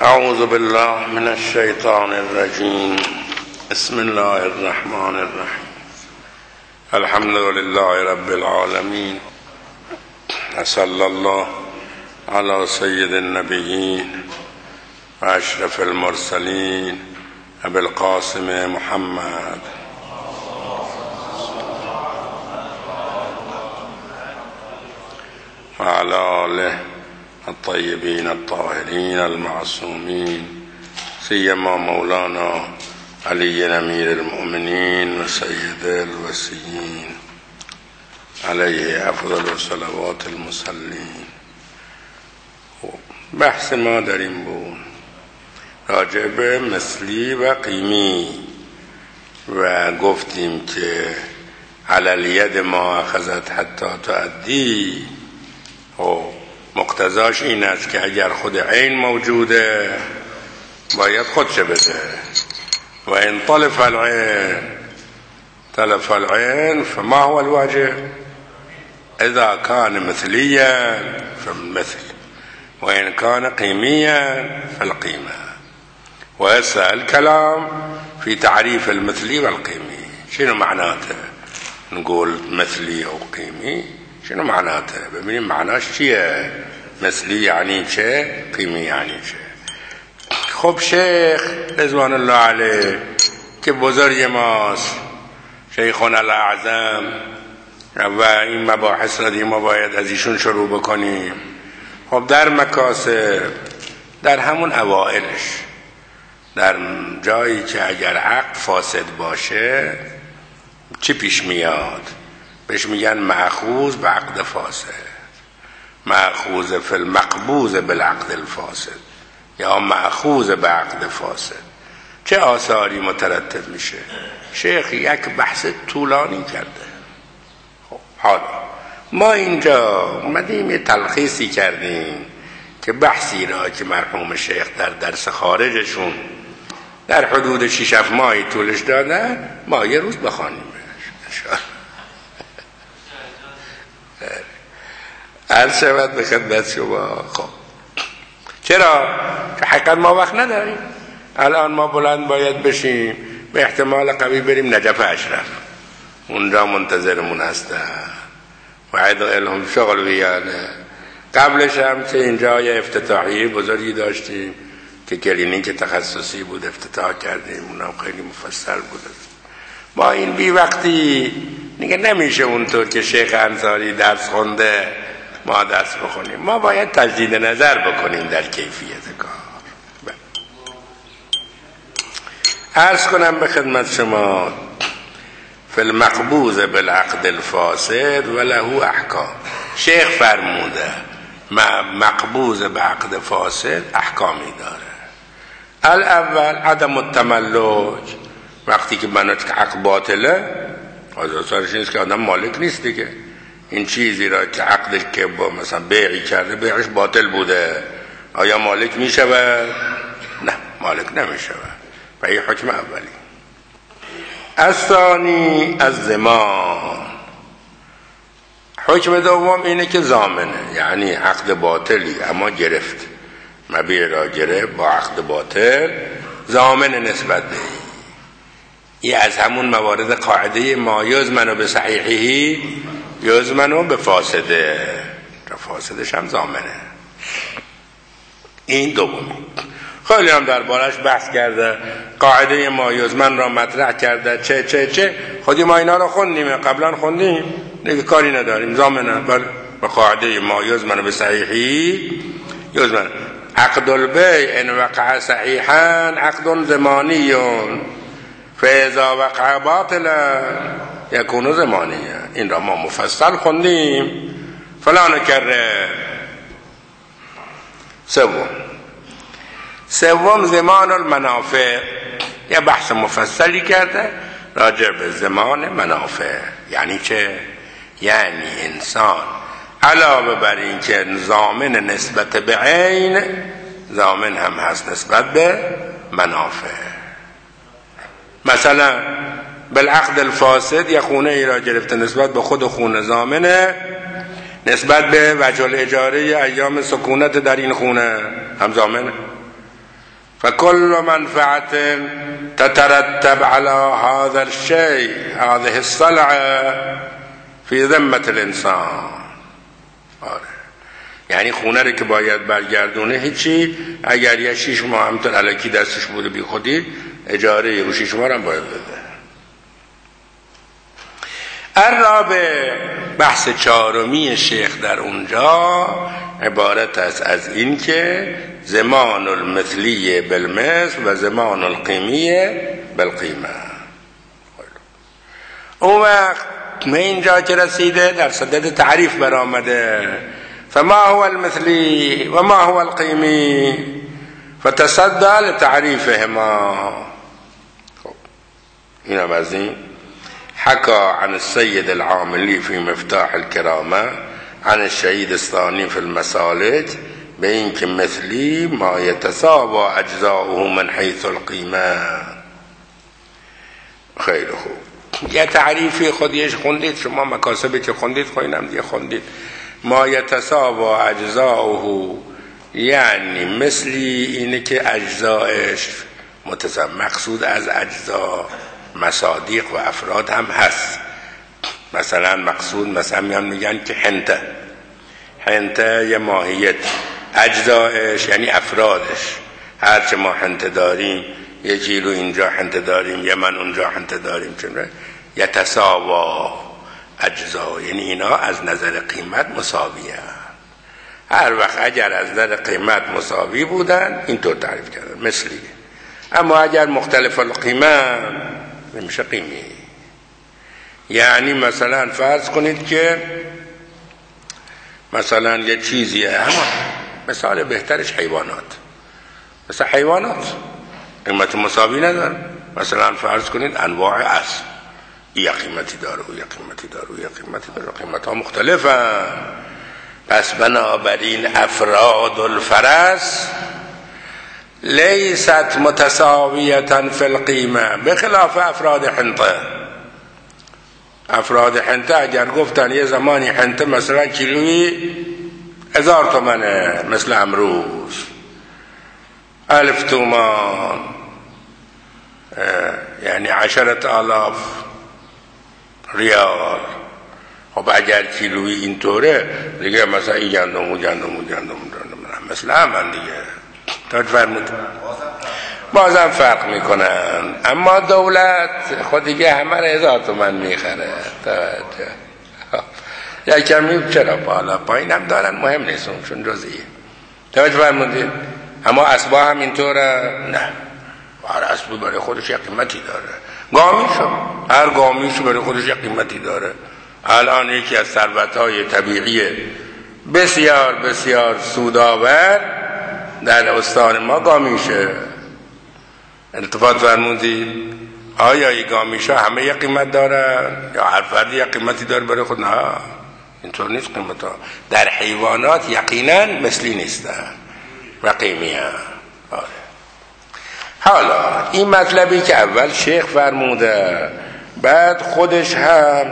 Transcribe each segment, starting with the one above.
اعوذ بالله من الشیطان الرجیم. بسم الله الرحمن الرحیم. الحمد لله رب العالمین و صلی الله علی سید النبیین و اشرف المرسلین ابی القاسم محمد و علی آله الطیبین الطاهرین المعصومین سیما مولانا علی امیر المؤمنین و سید الوصیین علیه افضل الصلوات المصلین. بحث ما در این بود راجع به مثلی و قیمی و گفتیم که علی الید ما اخذت حتی تعدی. مقتضاش این است که اگر خود عین موجوده باید خودش بده و ان طلف العین فما هو الواجب اذا كان مثليا فالمثل وان كان قيميا فالقيمة. وهسه الكلام في تعريف المثلي والقيمي. شنو معناته نقول مثلي او قيمي؟ شنو معناته؟ ببینیم معناش چیه؟ مثلی یعنی چه؟ قیمی یعنی چه؟ خب شیخ رضوان الله علیه که بزرگ ماست، شیخنا الاعظم، و این مباحث را دیگه ما باید از ایشون شروع بکنیم. خب در مکاسب، در همون اوائلش، در جایی که اگر عقد فاسد باشه چی پیش میاد؟ بهش میگن مأخوذ به عقد فاسد، مأخوذ فی المقبوض بالعقد الفاسد یا مأخوذ به عقد فاسد. چه آثاری مترتب میشه؟ شیخ یک بحث طولانی کرده. خب حالا ما اینجا اومدیم یه تلخیصی کردیم که بحثی را که مرحوم شیخ در درس خارجشون در حدود 6-7 ماهی طولش دادن ما یه روز بخوانیم انشاءالله. عرض شود به خدمت شما. خب چرا؟ که حقیقت ما وقت نداریم. الان ما بلند باید بشیم، به احتمال قوی بریم نجف اشرف، اونجا منتظرمون هستن و عدائلهم شغل بیاده. قبلش هم که اینجا یه افتتاحیه بزرگی داشتیم که کلینیک تخصصی بود، افتتاح کردیم، اونم خیلی مفصل بود. ما این بی وقتی دیگه نمیشه اونطور که شیخ انصاری درس خونده ما درس بخونیم. ما باید تجدید نظر بکنیم در کیفیت کار. عرض کنم به خدمت شما فی المقبوض بالعقد الفاسد و له احکام. شیخ فرموده مقبوض به عقد فاسد احکامی داره. الاول عدم التملک. وقتی که بنات عقد باطله، از اثرش نیست که آدم مالک نیست دیگه. این چیزی را که عقدش که با مثلا بیعی کرده بیعش باطل بوده، آیا مالک می شود؟ نه، مالک نمی شود. و این حکم اولی. الثانی الضمان. حکم دوم اینه که ضامنه، یعنی عقد باطلی اما گرفت، مبیع را گرفت با عقد باطل، ضامن نسبت به این از همون موارد قاعده ما یضمن به صحیحه یضمن به فاسده. فاسدش هم ضامنه. این دومی. خیلی هم دربارش بحث کرده، قاعده ما یضمن را مطرح کرده. چه خودی ما اینا را خوندیم، قبلا خوندیم دیگه، کاری نداریم. ضامنه بله، به قاعده ما یضمن به صحیحه یضمن. عقد البیع ان وقع صحیحا عقد ضمانی فاذا وقع باطلا یکون ضمانیه. این را ما مفصل خوندیم. فلان کرده. سوم ضمان المنافع. یه بحث مفصلی کرده راجع به ضمان منافع. یعنی چه؟ یعنی انسان علاوه بر این که ضامن نسبت به عین، ضامن هم هست نسبت به منافع. مثلا بالعقد الفاسد یه خونه ای را گرفته، نسبت به خود خونه ضامنه، نسبت به وجه الاجاره ایام سکونت در این خونه هم ضامنه. فكل منفعة تترتب على هذا الشيء هذه الصلعة في ذمة الانسان. یعنی خونه رو که باید برگردونه هیچی، اگر یه 6 ماه همطور الکی دستش بوده بی خودی اجاره و 6 ماه هم باید بده. الرابع، بحث چهارمی شیخ در اونجا عبارت است از این که زمان المثلی بالمثل و زمان القیمی بالقیمه. اون وقت من اینجا که رسیده در صدد تعریف برآمده، فما هو المثلی و ما هو القیمی، فتصدى لتعریفهما. خب این هم از این حكى عن السيد العاملي في مفتاح الكرامة عن الشهيد الثاني في المسالك بين كمثلي ما يتساوى أجزاؤه من حيث القيمة. خیلی خوب، یه تعریفی خودیش خوندید شما، مکاسبی که خوندید خوینم دیگه خوندید. ما يتساوى أجزاؤه یعنی مثلی اینه که اجزایش مقصود از اجزا مصادیق و افراد هم هست. مثلا مقصود مثلا میگن که حنته یه ماهیت، اجزایش یعنی افرادش، هرچه ما حنته داریم، 1 کیلو اینجا حنته داریم، یه من اونجا حنته داریم، چون یتساوا اجزا یعنی اینا از نظر قیمت مساویه. هر وقت اگر از نظر قیمت مساوی بودن اینطور تعریف کردن مثلی، اما اگر مختلف القیمه نمیشه قیمی. یعنی مثلا فرض کنید که مثلا یه چیزیه، اما مثال بهترش حیوانات، مثلا حیوانات قیمت مساوی نداره. مثلا فرض کنید انواع اسب، یه قیمتی داره و یه قیمتی داره و یه قیمتی داره، قیمت ها مختلفه. پس بنابراین افراد الفرس لیست متساویتا فی القیمه بخلاف افراد حنطه. افراد حنطه اگر گفتن یه زمانی حنطه مثلا کیلویی 1000 تومنه، مثل امروز 1000 تومان، یعنی 10,000 ریال. خب اگر کیلویی اینطوره دیگه، مثلا این گندم مثل همون دیگه، تاج فرمود بازم فرق میکنن. اما دولت خود دیگه همه را 1000 تومن میخره. یا کمی چرا بالا پایین هم دارن مهم نیست، چون جزئیه. توجه فرمودید؟ اما اسبا هم اینطوره؟ نه، هر اسبی برای خودش یک قیمتی داره. گامیشو، هر گامیشو برای خودش یک قیمتی داره. الان یکی از ثروت‌های طبیعی بسیار بسیار سودآور در استان ما گامیشه. التفات فرمودید؟ آیا این گامیشا همه یک قیمت دارن یا هر فردی یک قیمتی داره برای خود؟ نه، اینطور نیست. قیمت ها در حیوانات یقینا مثلی نیستن و قیمی هم. حالا این مطلبی که اول شیخ فرموده، بعد خودش هم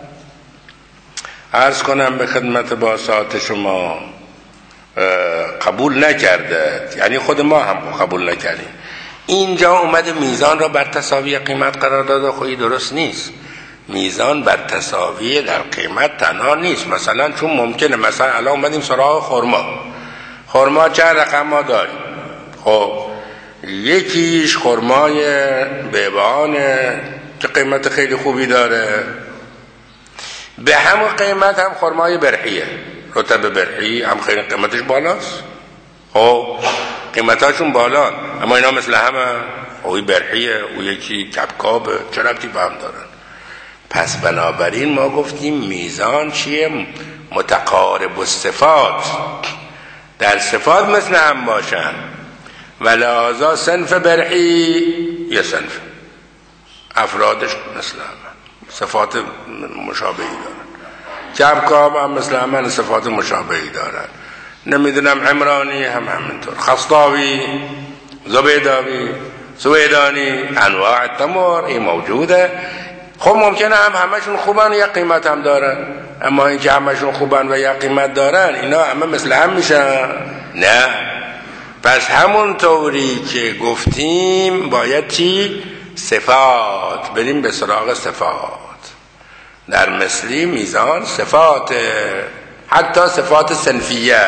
عرض کنم به خدمت باسات شما قبول نکرده، یعنی خود ما هم قبول نکردیم. اینجا اومده میزان را بر تساوی قیمت قرار داده. خودی درست نیست. میزان بر تساوی در قیمت تنها نیست. مثلا چون ممکنه مثلا الان اومدیم سراغ خرما چند رقم ما داریم. خب یکیش خرمای بیبانه که قیمت خیلی خوبی داره، به همون قیمت هم خرمای برحیه، رطب برحی هم خیلی قیمتش بالاست. خب قیمتاشون بالا، اما اینا مثل همه، اوی برحیه او یکی کبکابه، چه ربطی به هم دارن؟ پس بنابراین ما گفتیم میزان چیه؟ متقارب الصفات، در صفات مثل هم باشن. ولذا صنف برحی یه صنف، افرادش مثل هم، صفات مشابهی دارن. کبکاب هم مثل همه، صفات مشابهی دارن. نمیدونم عمرانی هم همینطور، خسطاوی، زبیداوی، سویدانی، انواع تمر این موجوده. خب ممکنه همشون خوبن و یک قیمت هم دارن، اما اینکه همشون خوبن و یک قیمت دارن اینا همه مثل هم میشن؟ نه، پس همون طوری که گفتیم باید چی؟ صفات، بریم به سراغ صفات. در مثلی میزان صفات، حتی صفات صنفیه.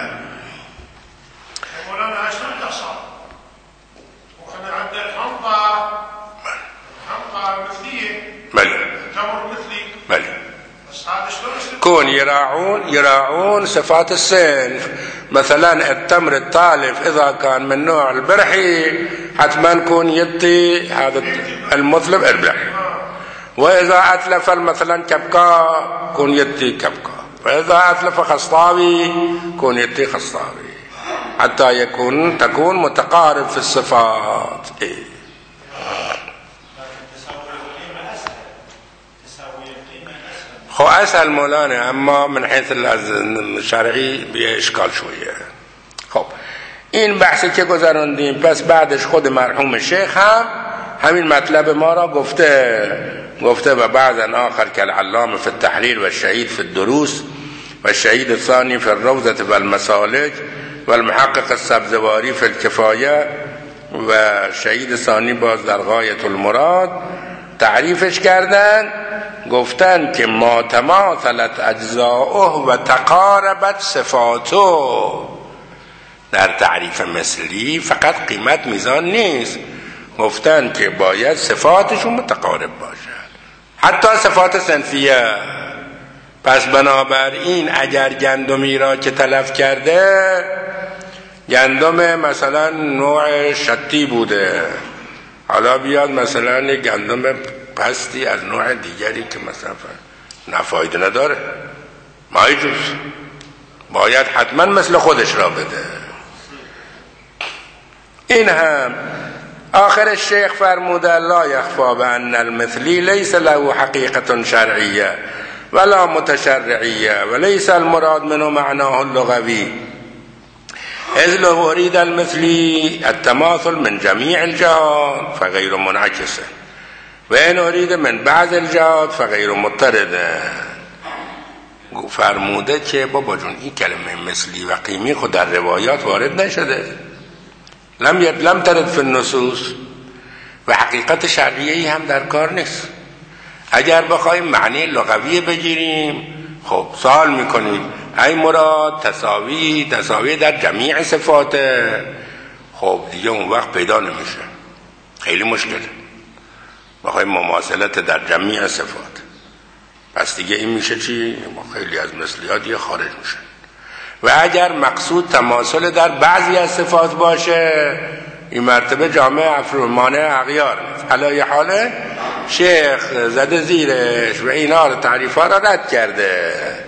كون يراعون صفات الصنف. مثلا التمر التالف إذا كان من نوع البرحي حتما كون يدي هذا المطلب اربح، وإذا أتلف مثلا كبكا كون يدي كبكا، وإذا أتلف خصطاوي كون يدي خصطاوي، حتى تكون متقارب في الصفات. خو اسهل مولانا، اما من حيث الشرعی بیه اشکال شویه. خب این بحثی که گذراندیم، پس بعدش خود مرحوم شیخ هم همین مطلب ما را گفته و بعضا آخر كالعلامة في التحرير والشهيد في الدروس والشهيد الثاني في الروضة والمسالك والمحقق السبزواری في الكفاية و شهید ثانی باز در غایة المراد تعریفش کردن، گفتن که ما تماثلت اجزاؤه و تقاربت صفاته. در تعریف مثلی فقط قیمت میزان نیست، گفتن که باید صفاتشون متقارب باشد، حتی صفات صنفیه. پس بنابراین اگر گندمی را که تلف کرده، گندم مثلا نوع شتی بوده، حالا بیاد مثلا گندم پستی از نوع دیگری که مثلا نفایده نداره، مایجوز، باید حتما مثل خودش را بده. این هم آخر الشيخ فرموده لا يخفى بأن المثلي ليس له حقيقة شرعية ولا متشرعية وليس المراد منه معناه اللغوي، إذ لو أريد المثلي التماثل من جميع الجهات فغير منعكس، وإن أريد من بعض الجهات فغير مضطرد. فرموده که بابا جون این کلمه مثلی و قیمی خود در روایات وارد نشده، لم ترد في النصوص و حقیقت شرعیه‌ای هم در کار نیست. اگر بخوایم معنی لغوی بگیریم، خب سوال میکنیم ای مراد تساوی در جمیع صفات، خب دیگه اون وقت پیدا نمیشه، خیلی مشکله بخوایم مماثلت در جمیع صفات. پس دیگه این میشه چی؟ خیلی از مثلیات دیگه خارج میشه. و اگر مقصود تماثل در بعضی از صفات باشه، این مرتبه جامعه مانع اغیار نیست. علی حاله شیخ زده زیرش و اینا رو تعریفات را رد کرده.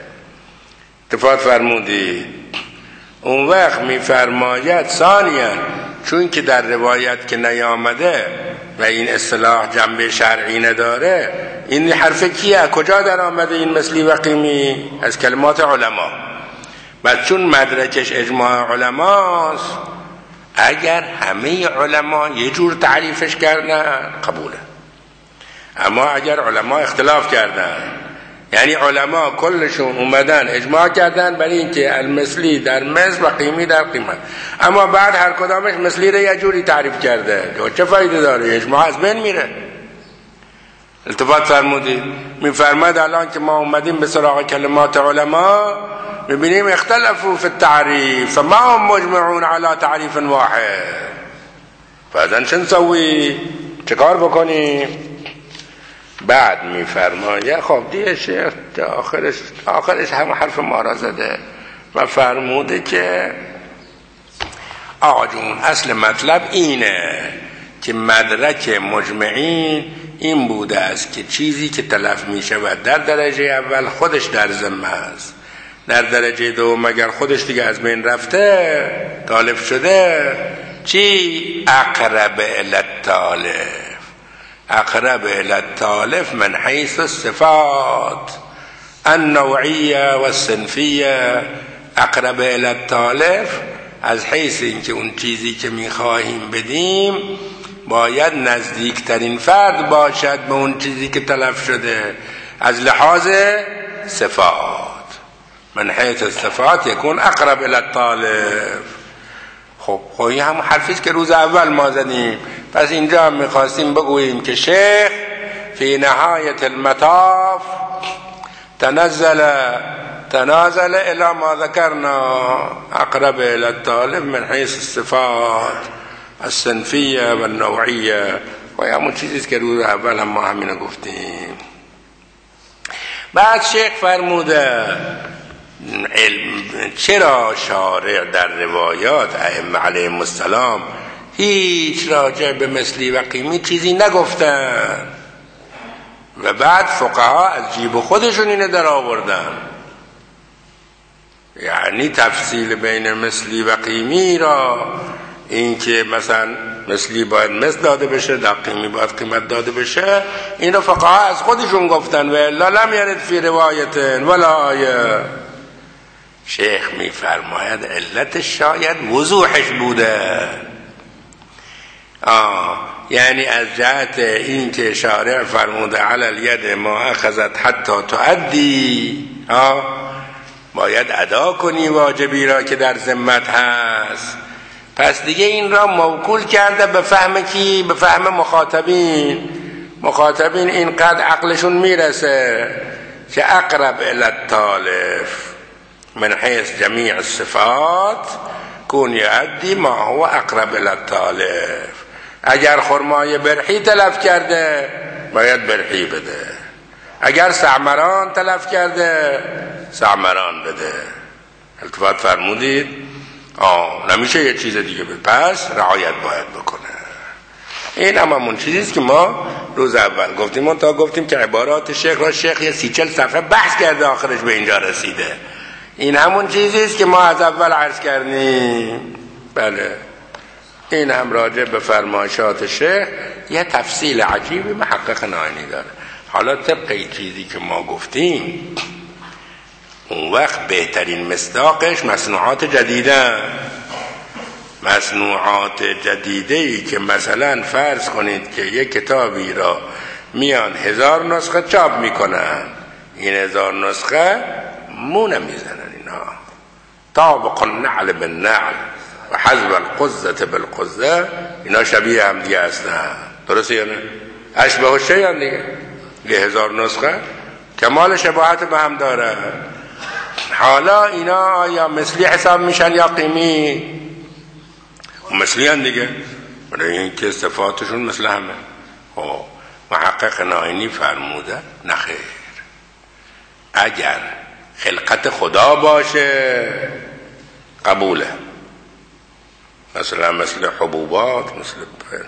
اتفاق فرمودی اون وقت میفرماید ثانیا، چون که در روایت که نیامده و این اصطلاح جنبه شرعی نداره، این حرف کیه؟ کجا در آمده این مثلی و قیمی؟ از کلمات علما. و چون مدرکش اجماع علماست، اگر همه علما یه جور تعریفش کردن قبوله، اما اگر علما اختلاف کردن، یعنی علما کلشون اومدن اجماع کردن برای اینکه المثلی در مثل و قیمی در قیمت، اما بعد هر کدامش مثلی رو یه جوری تعریف کرده، چه فایده داره؟ اجماع از بین میره. التفات فرمودید میفرماد الان که ما اومدیم به سراغ کلمات علما، میبینیم اختلفوا فی التعریف فما هم مجمعون على تعریف واحد، فاذا چه نسوی؟ چه کار بکنیم؟ بعد میفرماید خب دیگه شیخ آخرش هم حرف ما را زده و فرموده که آقا جون اصل مطلب اینه که مدرک مجمعین این بوده است که چیزی که تلف میشه و در درجه اول خودش در ذمه است، در درجه دوم اگر خودش دیگه از بین رفته تالف شده، چی؟ اقرب الی التالف. اقرب الی التالف من حیث الصفات النوعیه و الصنفیه. اقرب الی التالف از حیث اینکه اون چیزی که میخواهیم بدیم باید نزدیکترین فرد باشد به اون چیزی که تلف شده از لحاظ صفات. من حیث الصفات یکون اقرب الی التالف. خب این هم حرفیست که روز اول ما زدیم. پس اینجا هم میخواستیم بگوییم که شیخ فی نهایت المطاف تنازل الى ما ذکرنا اقرب الى الطالب من حیث الصفات الصنفیه و النوعیه و همون چیزیست که روز اول هم ما همینو گفتیم. بعد شیخ فرموده چرا شارع در روایات ائمه علیهم السلام هیچ راجع به مثلی و قیمی چیزی نگفتن و بعد فقها از جیب خودشون اینو در آوردن؟ یعنی تفصیل بین مثلی و قیمی را، این که مثلا مثلی باید مثل داده بشه، در قیمی باید قیمت داده بشه، این رو فقها از خودشون گفتن و الا لم یرد فی روایت ولا آیه. شیخ میفرماید علتش شاید وضوحش بوده. یعنی از جهت این که شارع فرموده علی الید ما اخذت حتی تؤدی، باید ادا کنی واجبی را که در ذمت هست. پس دیگه این را موکول کرده به فهم کی؟ به فهم مخاطبین اینقدر عقلشون میرسه که اقرب الی التالف من حیث جمیع الصفات کون یؤدی ما هو اقرب الی التالف. اگر خرمای برحی تلف کرده باید برحی بده، اگر سعمران تلف کرده سعمران بده. التفات فرمودید؟ نمیشه یه چیز دیگه بده، پس رعایت باید بکنه. این همون چیزیست که ما روز اول گفتیم. تا گفتیم که عبارات شیخ را شیخ یه 30-40 صفحه بحث کرده آخرش به اینجا رسیده. این همون چیزیست که ما از اول عرض کردیم. بله، این هم راجع به فرمایشات شیخ یه تفصیل عجیبی محقق نائینی داره. حالا طبق این چیزی که ما گفتیم، اون وقت بهترین مصداقش مصنوعات جدیده‌ای که مثلا فرض کنید که یک کتابی را میان 1000 نسخه چاپ میکنن، این 1000 نسخه مو نمیزنن، اینا طابق النعل بالنعل و حذف القزة بالقزة، اینا شبیه هم دیگه هستن. درسته یا نه؟ اشبه الشیء هم دیگه. یه 1000 نسخه کمال شباهت به هم داره. حالا اینا یا مثلی حساب میشن یا قیمی؟ مثلی هم دیگه، برای این که صفاتشون مثل همه. محقق نائینی فرموده نخیر، اگر خلقت خدا باشه قبوله، مثل حبوبات، مثل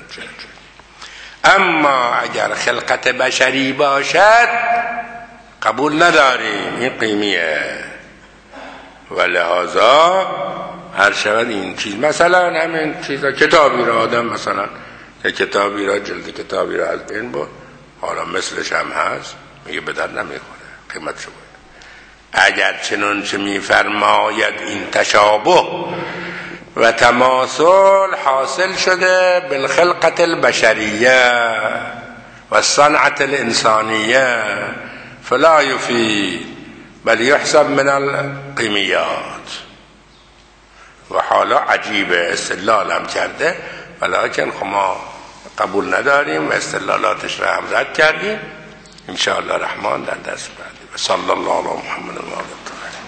اما اگر خلقت بشری باشد قبول نداریم، این قیمیه. و لحاظا هر شود این چیز، مثلا همین چیزا، کتابی را آدم مثلا کتابی را، جلد کتابی را از بین برد، حالا مثلش هم هست، میگه به در نمیخوره، قیمتش باید. اگر چنانچه میفرماید این تشابه و تماثل حاصل شده بالخلقت البشریه و صنعت الانسانیه فلا یفید بل یحسب من القیمیات. و حالا عجیب استدلال هم کرده، ولیکن خب ما قبول نداریم و استدلالاتش را هم رد کردیم. ان شاء الله رحمان در دست بعدی. و صلی الله علی محمد و آله